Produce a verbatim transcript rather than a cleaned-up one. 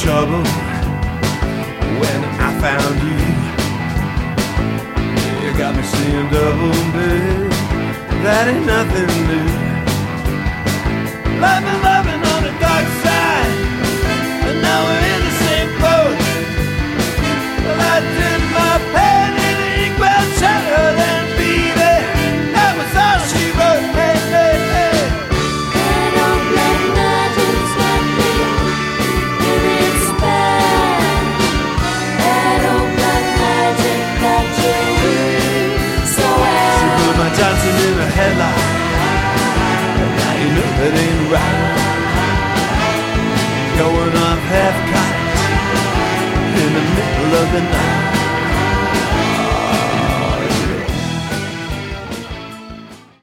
trouble when I found you. You got me seeing double, babe. That ain't nothing new. Loving, loving on the dark side, but now we're in the same boat. Well, I did my pain in equal shadow, then baby, that was all she wrote. Hey, hey, hey. That old black magic's got me in its spell. That old black magic got you so well. She put my Johnson in a headlock. Now you know that ain't right. Going off half-cocked in the middle of the night.